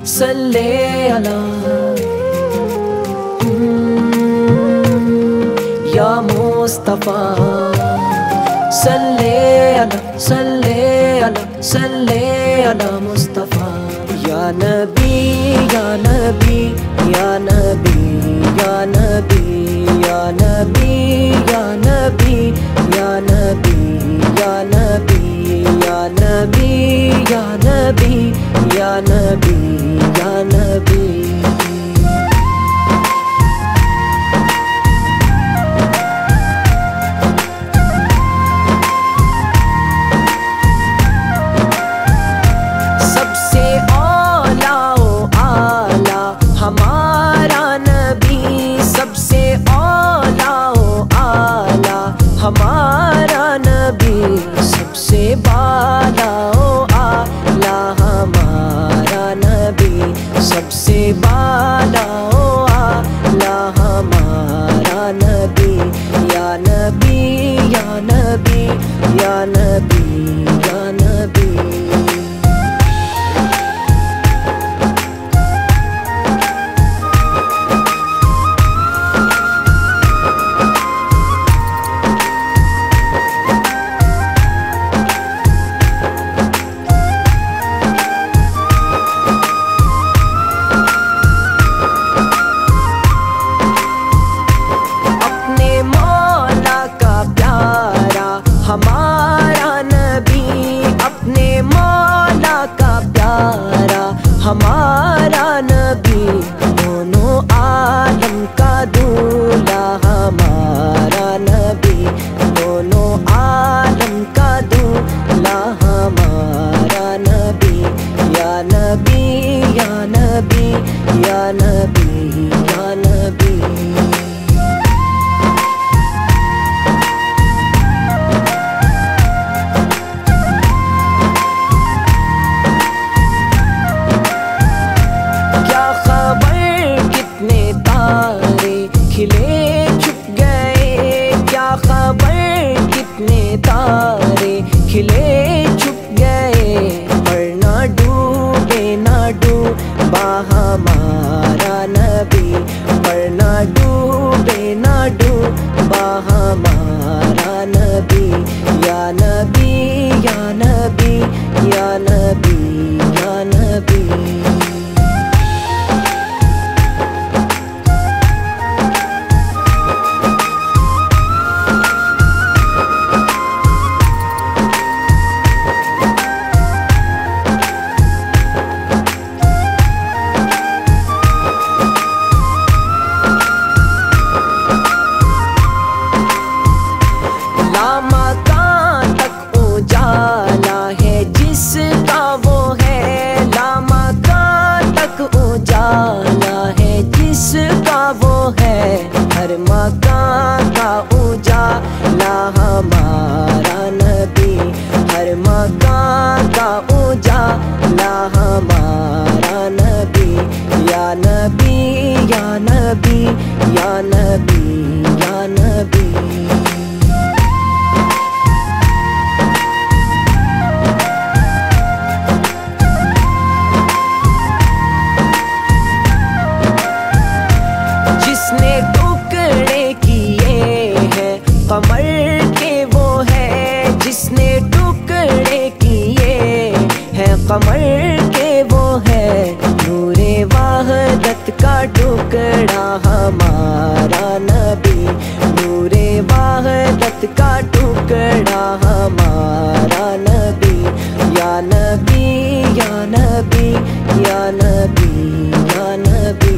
सल्ले अला या मुस्तफा, सल्ले अला सल्ले अला सल्ले अला मुस्तफा। या नबी या नबी या नबी या नबी या नबी या नबी या नबी या नबी या नबी या नबी या नबी या नबी। सबसे औलाओ आला हमारा नबी, सबसे औलाओ आला हमारा नबी, सबसे बालाओ आला हमारा नबी, सबसे बालाओ आला हमारा नबी। या नबी या नबी या नबी या नबी। हमारा नबी अपने मौला का प्यारा, हमारा नबी दोनों आलम का दूल्हा, हमारा नबी दोनों आलम का दूल्हा, हमारा नबी। या नबी या नबी या नबी या नबी। खिले छुप गए क्या खबर, कितने तारे खिले छुप गए, पर ना डूबे ना डूबा हमारा नबी, पर ना डूबे ना डूबा हमारा नबी। या नबी या नबी या नबी या नबी। लामकान तक उजाला है जिसका वो है, लामकान तक उजाला है जिसका वो है, हर मकान का उजाला हमारा नबी, हर मकान का उजाला हमारा नबी। या नबी या नबी या नबी या नबी। जिसने टुकड़े किए हैं कमर के वो है, जिसने टुकड़े किए हैं कमर के वो है, नूरे वहदत का टुकड़ा हमारा नबी, नूरे वहदत का टुकड़ा हमारा नबी। या नबी या नबी या नबी या नबी।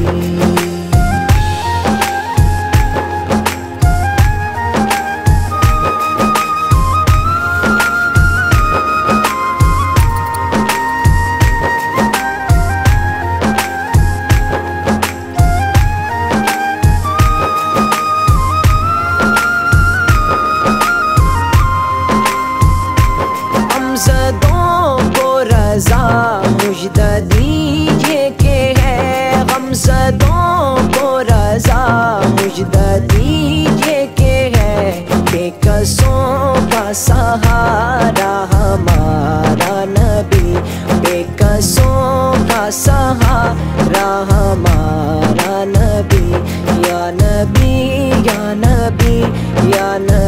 अमजदों को रज़ा मुझदा दीजिए बेकसों का सहारा हमारा नबी, या नबी, या नबी, या नबी।